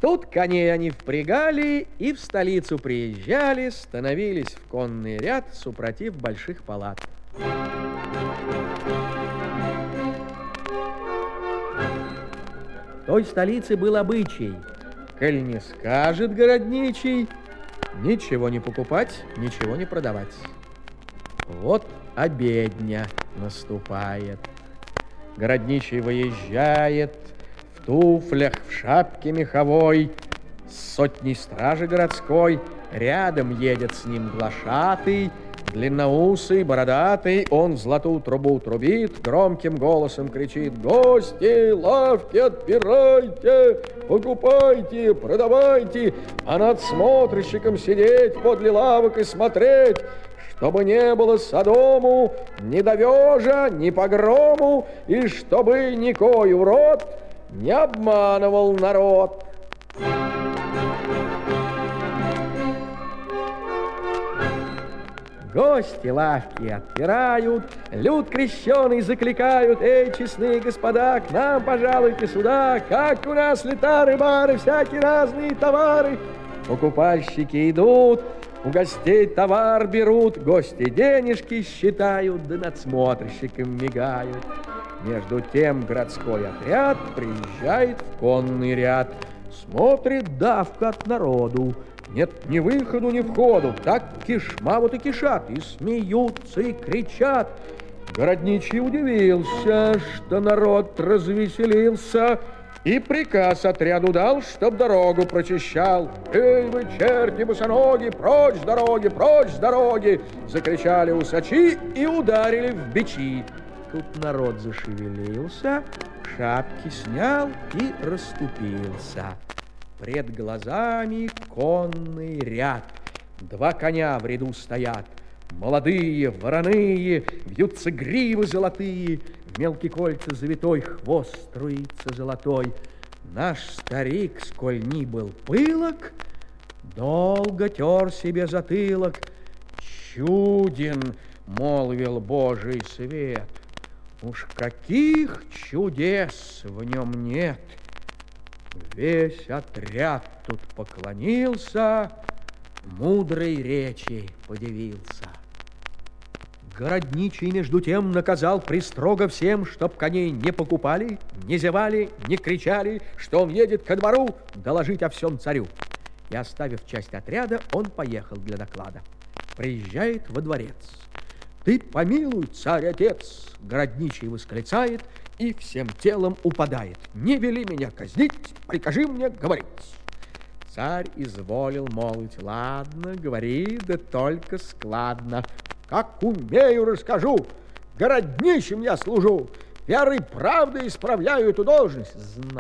Тут коней они впрягали и в столицу приезжали, становились в конный ряд супротив больших палат. В той столице был обычай: коль не скажет городничий, ничего не покупать, ничего не продавать. Вот обедня наступает. Городничий выезжает в туфлях, в шапке меховой, с сотней стражи городской. Рядом едет с ним глашатый, длинноусый, бородатый. Он золотую трубу трубит, громким голосом кричит: гости, лавки отпирайте, покупайте, продавайте, а над смотрщиком сидеть подле лавок и смотреть, чтобы не было содому, ни довежа, ни погрому, и чтобы никой урод не обманывал народ. Гости лавки отпирают, люд крещеный закликают: эй, честные господа, к нам пожалуйте сюда, как у нас летары-бары, всякие разные товары. Покупальщики идут, у гостей товар берут, гости денежки считают, да надсмотрщиком мигают. Между тем городской отряд приезжает в конный ряд. Смотрит давка от народу, нет ни выходу, ни входу. Так кишма вот и кишат, и смеются, и кричат. Городничий удивился, что народ развеселился, и приказ отряду дал, чтоб дорогу прочищал. «Эй, вы, черти босоноги, прочь с дороги!» Закричали усачи и ударили в бичи. Тут народ зашевелился, шапки снял и расступился. Пред глазами конный ряд. Два коня в ряду стоят. Молодые, вороные, вьются гривы золотые, в мелкие кольца завитой хвост струится золотой. Наш старик, сколь ни был пылок, долго тер себе затылок. Чуден, молвил Божий свет, уж каких чудес в нем нет. Весь отряд тут поклонился, мудрой речи подивился. Городничий между тем наказал пристрого всем, чтоб коней не покупали, не зевали, не кричали, что он едет ко двору доложить о всем царю. И, оставив часть отряда, он поехал для доклада. Приезжает во дворец. «Ты помилуй, царь-отец!» Городничий восклицает и всем телом упадает. «Не вели меня казнить, прикажи мне говорить!» Царь изволил молвить: ладно, говори, да только складно. «Как умею, расскажу, городничим я служу, верой и правдой исправляю эту должность».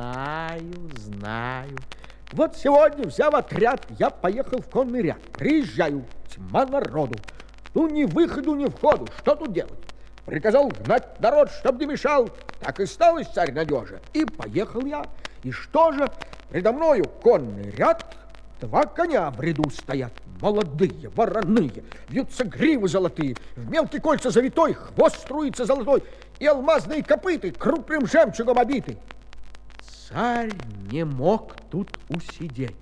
Знаю. Вот сегодня, взяв отряд, я поехал в конный ряд. Приезжаю, тьма народу. Ну, ни выходу, ни входу. Что тут делать? Приказал гнать народ, чтоб не мешал. Так и стал царь надежа. И поехал я. И что же? Предо мною конный ряд, два коня в ряду стоят. Молодые, вороные, вьются гривы золотые, в мелкие кольца завитой, хвост струится золотой, и алмазные копыты крупным жемчугом обиты. Царь не мог тут усидеть.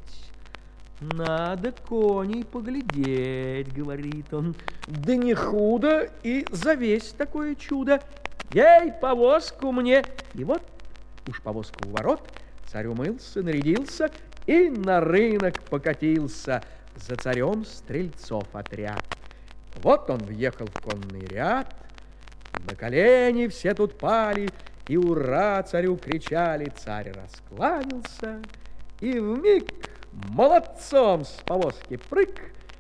«Надо коней поглядеть», — говорит он. «Да не худо и завесть такое чудо. Ей, повозку мне!» И вот уж повозка у ворот, царь умылся, нарядился и на рынок покатился. За царем стрельцов отряд. Вот он въехал в конный ряд, на колени все тут пали, и ура царю кричали. Царь раскланялся, и вмиг молодцом с повозки прыг,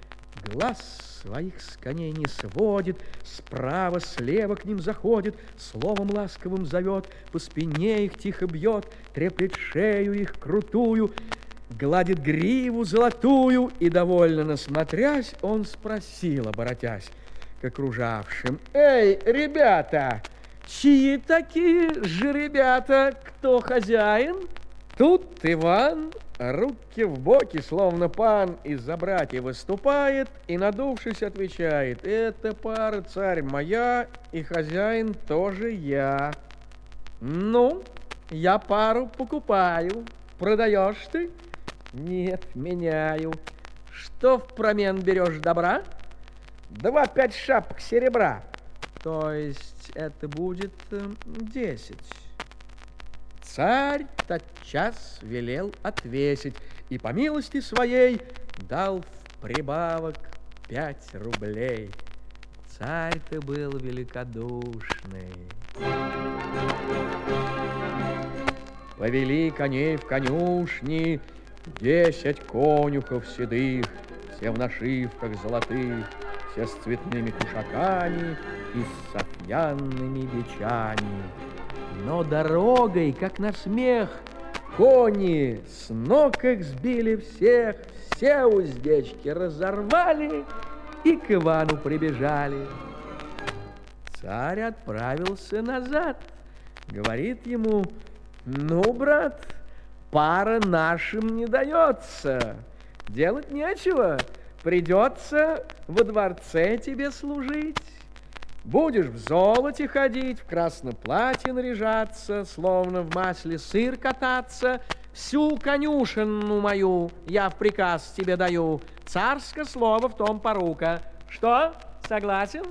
глаз своих с коней не сводит, справа, слева к ним заходит, словом ласковым зовет, по спине их тихо бьет, треплет шею их крутую, гладит гриву золотую, и, довольно насмотрясь, он спросил, оборотясь к окружавшим: «Эй, ребята, чьи такие же ребята? Кто хозяин?» Тут Иван, руки в боки, словно пан, из-за братьев выступает и, надувшись, отвечает: «Это пара, царь, моя, и хозяин тоже я». «Ну, я пару покупаю. Продаешь ты?» Нет, меняю. Что впромен берешь добра? 2-5 шапок серебра. То есть это будет 10. Царь тотчас велел отвесить и по милости своей дал в прибавок 5 рублей. Царь-то был великодушный. Повели коней в конюшни 10 конюхов седых, все в нашивках золотых, все с цветными кушаками и с софьянными бичами. Но дорогой, как на смех, кони с ног их сбили всех, все уздечки разорвали и к Ивану прибежали. Царь отправился назад, говорит ему: ну, брат, пара нашим не дается, делать нечего, придется во дворце тебе служить. Будешь в золоте ходить, в красном платье наряжаться, словно в масле сыр кататься. Всю конюшенну мою я в приказ тебе даю. Царское слово в том порука. Что, согласен?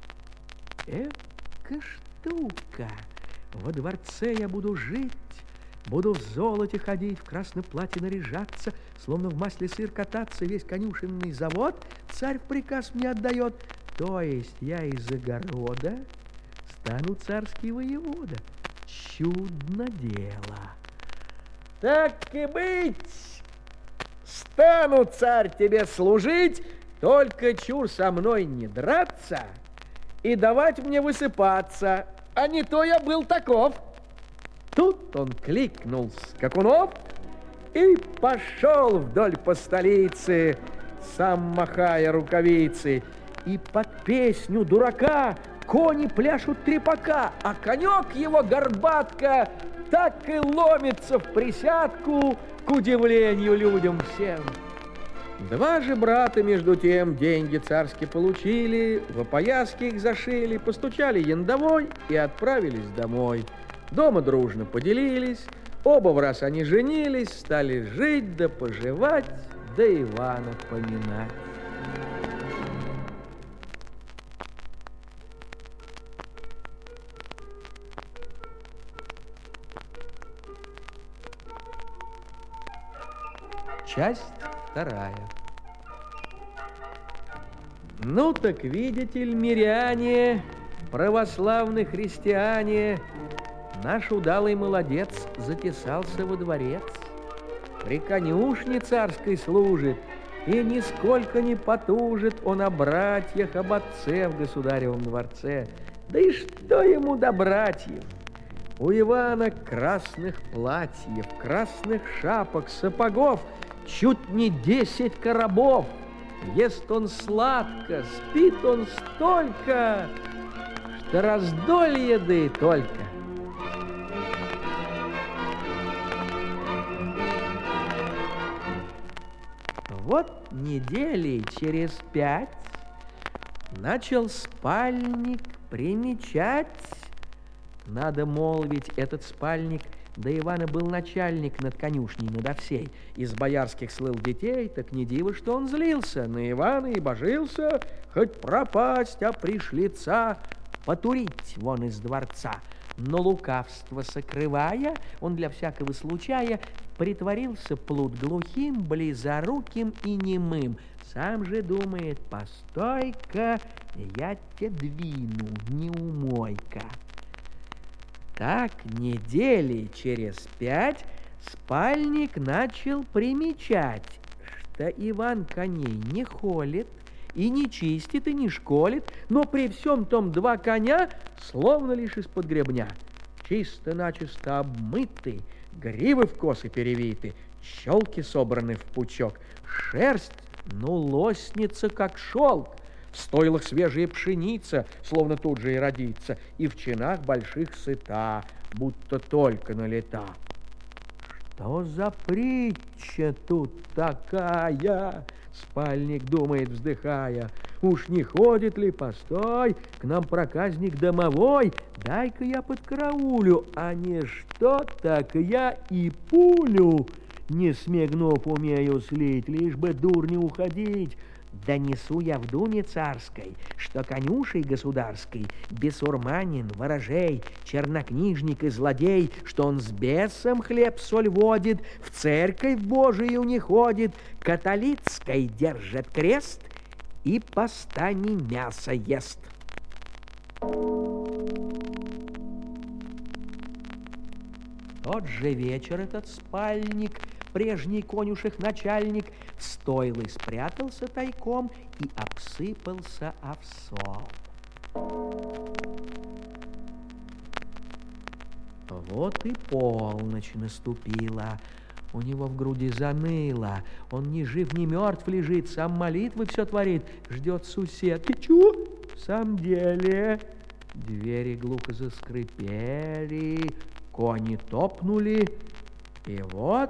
Эка штука. Во дворце я буду жить, буду в золоте ходить, в красном платье наряжаться, словно в масле сыр кататься, весь конюшенный завод царь в приказ мне отдает. То есть я из огорода стану царский воевода. Чудно дело. Так и быть, стану, царь, тебе служить, только чур со мной не драться и давать мне высыпаться, а не то я был таков. Тут он кликнул скакунов и пошел вдоль по столице, сам махая рукавицы. И под песню дурака кони пляшут трепака, а конек его горбатка так и ломится в присядку, к удивлению людям всем. Два же брата, между тем, деньги царские получили, в опояски их зашили, постучали яндовой и отправились домой. Дома дружно поделились, оба в раз они женились, стали жить да поживать, да Ивана поминать. Часть вторая. Ну так видите ли, миряне, православные христиане, наш удалый молодец затесался во дворец, при конюшне царской служит, и нисколько не потужит он о братьях, об отце в государевом дворце. Да и что ему до братьев? У Ивана красных платьев, красных шапок, сапогов чуть не 10 коробов. Ест он сладко, спит он столько, что раздолье да и только. Вот недели через 5 начал спальник примечать. Надо молвить, этот спальник до Ивана был начальник над конюшней надо всей. Из боярских слыл детей, так не диво, что он злился на Ивана и божился, хоть пропасть, а пришлица потурить вон из дворца. Но лукавство сокрывая, он для всякого случая притворился плут глухим, близоруким и немым. Сам же думает: постой-ка, я те двину, неумойка. Так недели через 5 спальник начал примечать, что Иван коней не холит, и не чистит, и не школит, но при всем том 2 коня словно лишь из-под гребня. Чисто-начисто обмыты, гривы в косы перевиты, щелки собраны в пучок, шерсть, ну, лоснится, как шелк. В стойлах свежая пшеница, словно тут же и родится, и в чинах больших сыта, будто только налета. Что за притча тут такая? Спальник думает, вздыхая. Уж не ходит ли, постой, к нам проказник домовой, дай-ка я подкараулю, а не что, так я и пулю не смигнув, умею слить, лишь бы дур не уходить. Донесу я в думе царской, что конюшей государской бесурманин, ворожей, чернокнижник и злодей, что он с бесом хлеб-соль водит, в церковь Божию не ходит, католицкой держит крест и по стане мясо ест. Тот же вечер этот спальник, прежний конюших начальник, в стойлы спрятался тайком и обсыпался овсом. Вот и полночь наступила. У него в груди заныло. Он ни жив, ни мертв лежит, сам молитвы все творит. Ждет сусед. И чё? В самом деле. Двери глухо заскрипели, кони топнули, и вот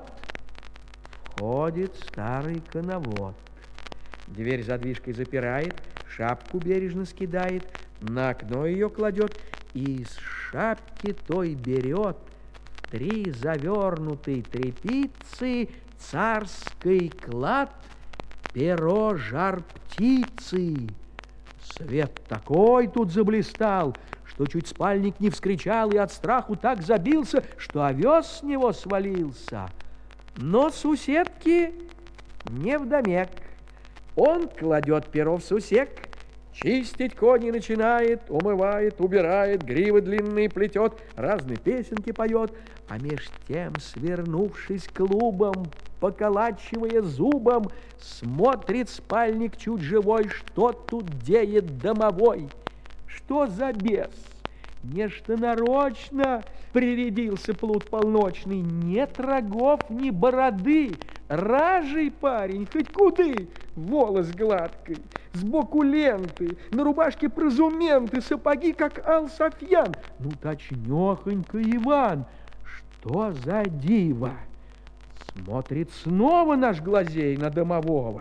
входит старый коновод. Дверь задвижкой запирает, шапку бережно скидает, на окно ее кладет и из шапки той берет 3 завернутой тряпицы, царский клад, перо жар-птицы. Свет такой тут заблистал, что чуть спальник не вскричал и от страху так забился, что овес с него свалился. Но суседки невдомек. Он кладет перо в сусек, чистить кони начинает, умывает, убирает, гривы длинные плетет, разные песенки поет, а меж тем, свернувшись клубом, поколачивая зубом, смотрит спальник чуть живой, что тут деет домовой. Что за бес? Нечто нарочно прирядился плут полночный. Нет рогов, ни бороды. Ражий парень, хоть куды. Волос гладкий, сбоку ленты, на рубашке прозументы, сапоги, как Ал-Софьян. Ну, точнёхонько Иван. Что за диво? Смотрит снова наш глазей на домового.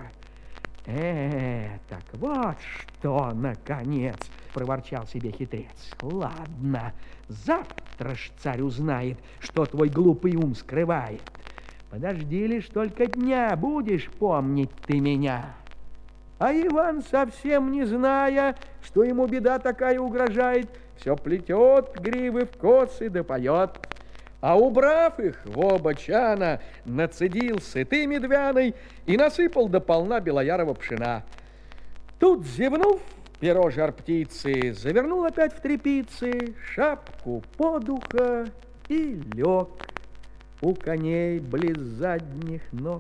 Так вот что, наконец, проворчал себе хитрец. Ладно, завтра ж царь узнает, что твой глупый ум скрывает. Подожди лишь только дня, будешь помнить ты меня. А Иван, совсем не зная, что ему беда такая угрожает, все плетет гривы в косы да поет. А убрав их в оба чана, нацедил сыты медвяной и насыпал до полна белоярого пшена. Тут, зевнув, перо жар-птицы завернул опять в тряпицы, шапку под ухо и лег у коней близ задних ног.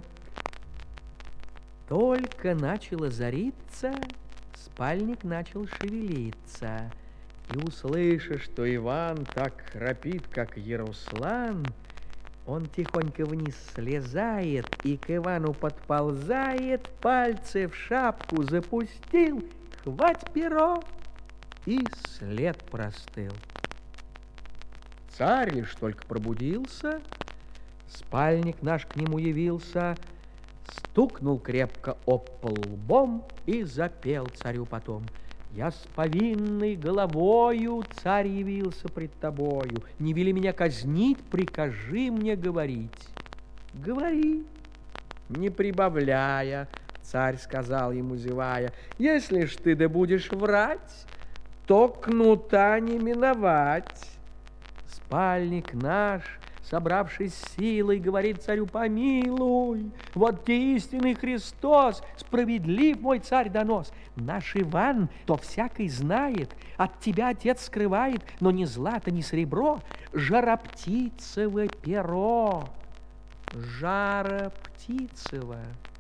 Только начало зариться, спальник начал шевелиться. И, услыша, что Иван так храпит, как Яруслан, он тихонько вниз слезает и к Ивану подползает, пальцы в шапку запустил, хвать перо, и след простыл. Царь лишь только пробудился, спальник наш к нему явился, стукнул крепко об пол лбом и запел царю потом: «Я с повинной головою, царь, явился пред тобою. Не вели меня казнить, прикажи мне говорить». «Говори, не прибавляя», — царь сказал ему, зевая. «Если ж ты да будешь врать, то кнута не миновать». Спальник наш, собравшись силой, говорит царю: «Помилуй, вот те истинный Христос, справедлив мой царь донос. Наш Иван то всякий знает, от тебя отец скрывает, но ни злато, ни серебро, жароптицево перо». Жароптицево,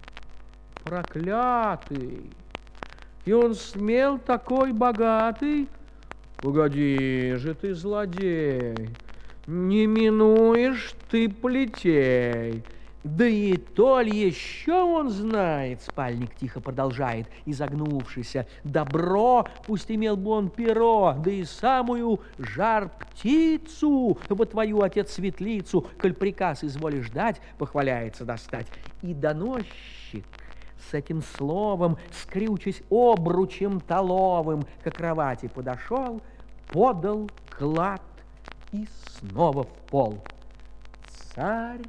проклятый, и он смел такой богатый? Погоди же ты, злодей, не минуешь ты плетей. Да и то ли еще он знает, спальник тихо продолжает, изогнувшийся. Добро, пусть имел бы он перо, да и самую жар-птицу, во твою, отец, светлицу, коль приказ изволишь дать, похваляется достать. И доносчик с этим словом, скрючась обручем толовым, к кровати подошел, подал клад и снова в пол. Царь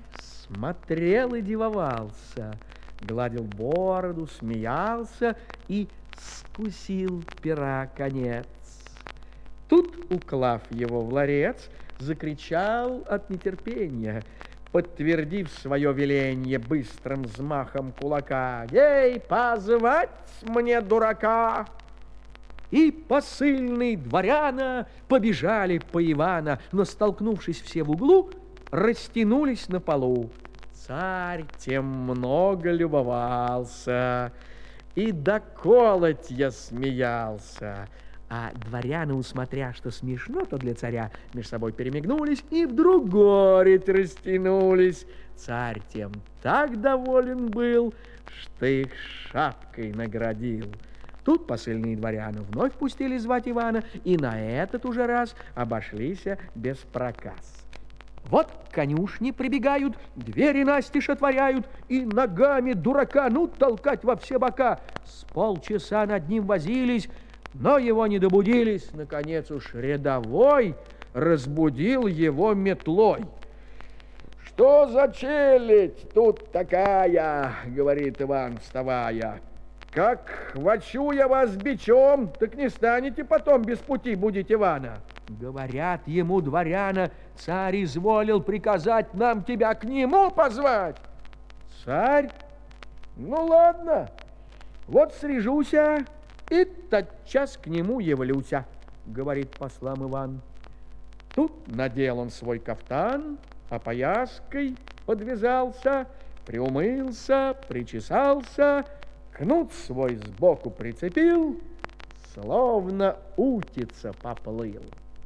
смотрел и дивовался, гладил бороду, смеялся и скусил пера конец. Тут, уклав его в ларец, закричал от нетерпения, подтвердив свое веление быстрым взмахом кулака: «Ей, позвать мне дурака!» И посыльные дворяна побежали по Ивана, но, столкнувшись все в углу, растянулись на полу. Царь тем много любовался и до колотья смеялся. А дворяне, усмотря, что смешно, то для царя, между собой перемигнулись и вдруг горить растянулись. Царь тем так доволен был, что их шапкой наградил. Тут посыльные дворяне вновь пустили звать Ивана, и на этот уже раз обошлись без проказ. Вот конюшни прибегают, двери настежь отворяют, и ногами дурака толкать во все бока. С полчаса над ним возились, но его не добудились. Наконец уж рядовой разбудил его метлой. «Что за челядь тут такая?» — говорит Иван, вставая. «Как хвачу я вас бичом, так не станете потом без пути будить Ивана». Говорят ему дворяна: «Царь изволил приказать нам тебя к нему позвать». Царь: «Ну ладно, вот срежуся и тотчас к нему явлюся», — говорит послам Иван. Тут надел он свой кафтан, опояской подвязался, приумылся, причесался, кнут свой сбоку прицепил, словно утица поплыл.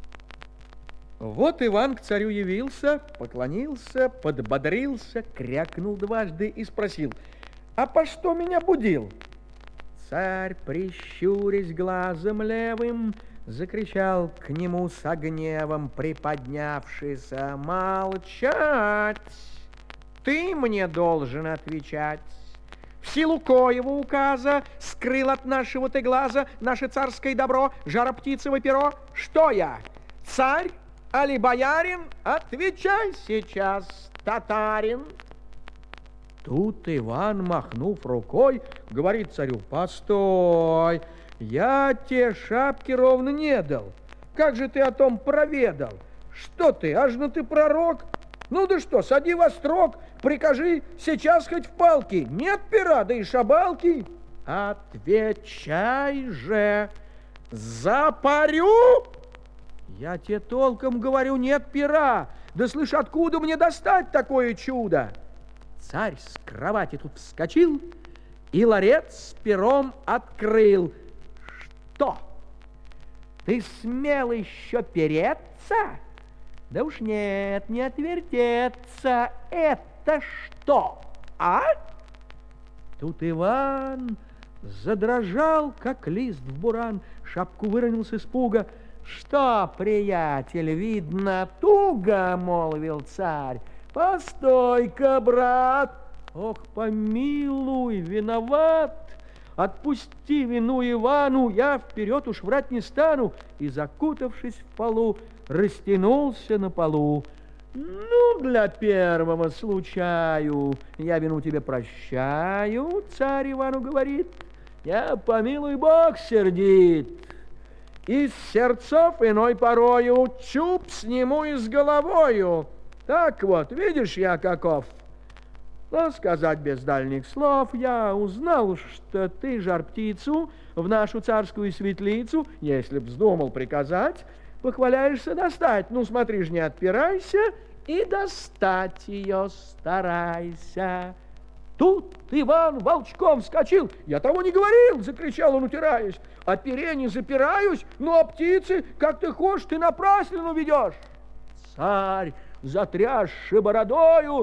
Вот Иван к царю явился, поклонился, подбодрился, крякнул дважды и спросил: «А по что меня будил?» Царь, прищурясь глазом левым, закричал к нему со гневом, приподнявшийся: «Молчать! Ты мне должен отвечать. В силу коего указа скрыл от нашего ты глаза наше царское добро, жар-птицево перо? Что я, царь, али боярин? Отвечай сейчас, татарин!» Тут Иван, махнув рукой, говорит царю: «Постой, я те шапки ровно не дал. Как же ты о том проведал? Что ты, аж ну ты пророк? Ну да что, сади во строк, прикажи сейчас хоть в палки. Нет пера, да и шабалки». «Отвечай же, запарю!» «Я тебе толком говорю, нет пера. Да слышь, откуда мне достать такое чудо?» Царь с кровати тут вскочил и ларец с пером открыл. «Что? Ты смел еще переться? Да уж нет, не отвертеться. Это что, а?» Тут Иван задрожал, как лист в буран, шапку выронил с испуга. «Что, приятель, видно, туго?» — молвил царь. «Постой-ка, брат!» «Ох, помилуй, виноват! Отпусти вину Ивану, я вперед уж врать не стану!» И, закутавшись в полу, растянулся на полу. «Ну, для первого случаю я вину тебе прощаю», — царь Ивану говорит. «Я, помилуй бог, сердит. Из сердцов иной порою чуб сниму и с головою. Так вот, видишь я каков. Но сказать без дальних слов, я узнал, что ты жар-птицу в нашу царскую светлицу, если б вздумал приказать, похваляешься достать. Ну, смотри ж, не отпирайся и достать ее старайся». Тут Иван волчком вскочил. «Я того не говорил!» — закричал он, утираясь. «О пере не запираюсь, но о птице, как ты хочешь, ты напраслину ведешь». Царь, затрясши бородою: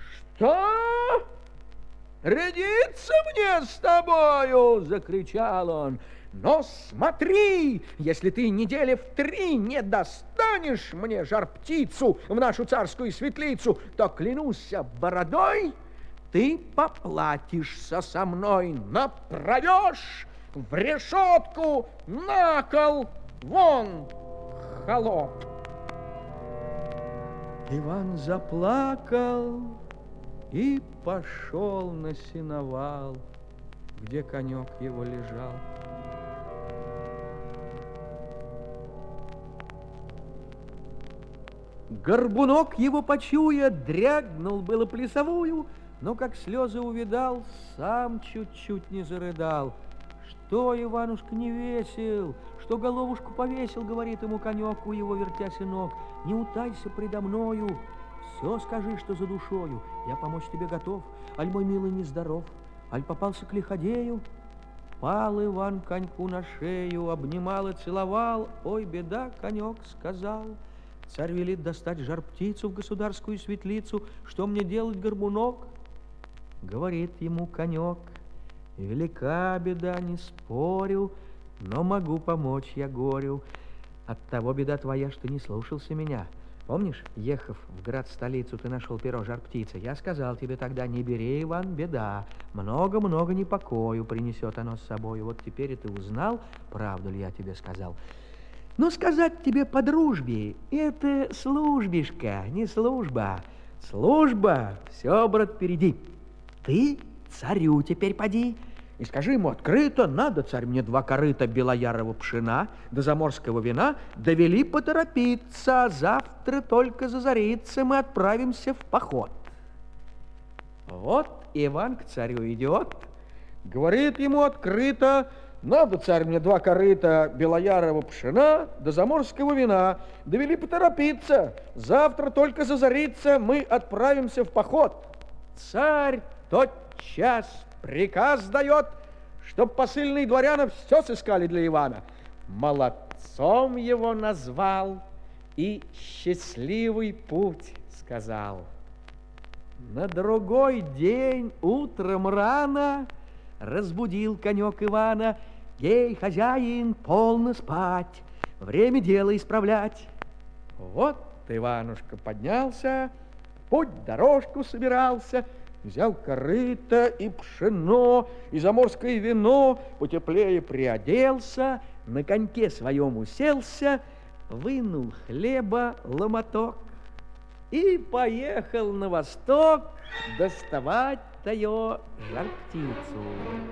«Что? Рядиться мне с тобою?» — закричал он. «Но смотри, если ты недели в 3 не достанешь мне жар-птицу в нашу царскую светлицу, то, клянусь бородой, ты поплатишься со мной, направешь в решетку, на кол, вон, холоп». Иван заплакал и пошел на сеновал, где конек его лежал. Горбунок его почуя, дрягнул было плясовую, но как слезы увидал, сам чуть-чуть не зарыдал. Что, Иванушка, не весел, что головушку повесил, говорит ему конек у его вертяся ног. Не утайся предо мною, все скажи, что за душою. Я помочь тебе готов, аль мой милый нездоров, аль попался к лиходею. Пал Иван коньку на шею, обнимал и целовал. Ой, беда, конек сказал. Царь велит достать жар-птицу в государскую светлицу. Что мне делать, горбунок? Говорит ему конек: велика беда, не спорю, но могу помочь я горю. Оттого беда твоя, что не слушался меня. Помнишь, ехав в град-столицу, ты нашел перо жар-птицы? Я сказал тебе тогда: не бери, Иван, беда. Много-много непокою принесет оно с собой. Вот теперь и ты узнал, правду ли я тебе сказал. Ну, сказать тебе по дружбе, это службишка, не служба. Служба, все, брат, впереди. Ты царю теперь поди и скажи ему открыто: надо, царь, мне 2 корыта белоярого пшена до заморского вина, довели поторопиться, завтра только зазарится, мы отправимся в поход. Вот Иван к царю идет, говорит ему открыто: надо, царь, мне 2 корыта белоярого пшена до заморского вина, довели поторопиться, завтра только зазарится, мы отправимся в поход. Царь тотчас приказ дает, чтоб посыльные дворяна все сыскали для Ивана. Молодцом его назвал и счастливый путь сказал. На другой день утром рано разбудил конек Ивана: ей, хозяин, полно спать, время дело исправлять. Вот Иванушка поднялся, путь дорожку собирался, взял корыто и пшено, и заморское вино, потеплее приоделся, на коньке своем уселся, вынул хлеба ломоток и поехал на восток доставать таю жар-птицу.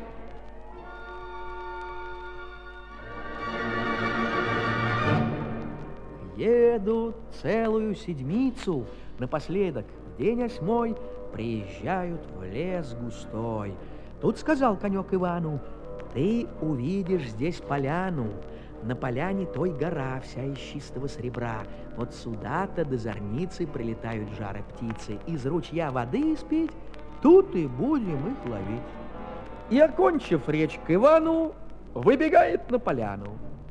Едут целую седмицу, напоследок, в день 8 приезжают в лес густой. Тут сказал конек Ивану: ты увидишь здесь поляну, на поляне той гора вся из чистого серебра. Вот сюда-то до зорницы прилетают жары птицы, из ручья воды испить, тут и будем их ловить. И, окончив речь к Ивану, выбегает на поляну.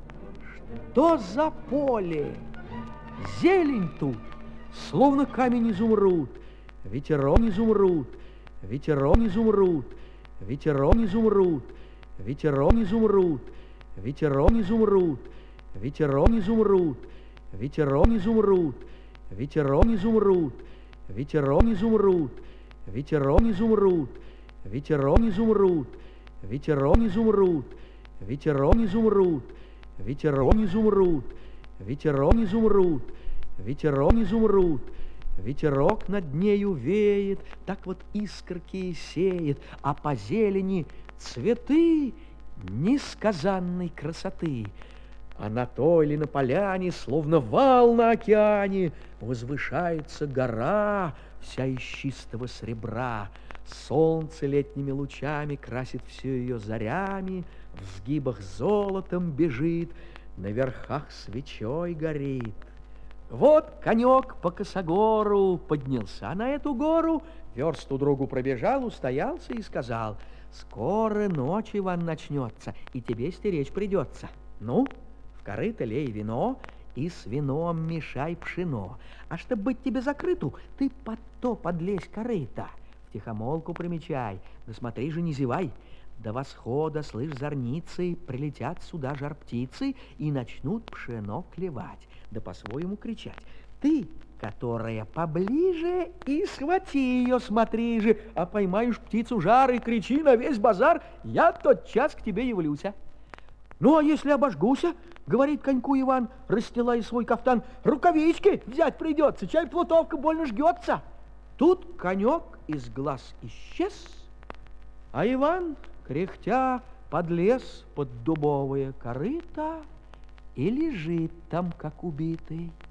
Что за поле? Зелень тут, словно камень изумруд. Ветерок изумруд, ветерок изумруд, ветерок изумруд, ветерок изумруд, ветерок изумруд, ветерок изумруд, ветерок изумруд, ветерок изумруд, ветерок изумруд, ветерок изумруд, ветерок изумруд, ветерок изумруд, ветерок изумруд, ветерок изумруд, ветерок изумруд, ветерок изумруд, ветерок над нею веет, так вот искорки сеет, а по зелени цветы несказанной красоты. А на той ли на поляне, словно вал на океане, возвышается гора вся из чистого серебра. Солнце летними лучами красит всю ее зарями, в сгибах золотом бежит, на верхах свечой горит. Вот конек по косогору поднялся на эту гору, версту другу пробежал, устоялся и сказал: скоро ночь, Иван, начнется, и тебе стеречь придется. Ну, в корыто лей вино, и с вином мешай пшено. А чтоб быть тебе закрыту, ты под то подлезь корыто. Втихомолку примечай, да смотри же, не зевай. До восхода, слышь, зорницы, прилетят сюда жар-птицы и начнут пшено клевать, да по-своему кричать. Ты, которая поближе, и схвати ее, смотри же, а поймаешь птицу жар и кричи на весь базар, я тотчас к тебе явлюся. Ну, а если обожгуся, говорит коньку Иван, расстилая свой кафтан, рукавички взять придется, чай плутовка больно жгется. Тут конек из глаз исчез, а Иван, кряхтя, подлез под дубовое корыто и лежит там, как убитый.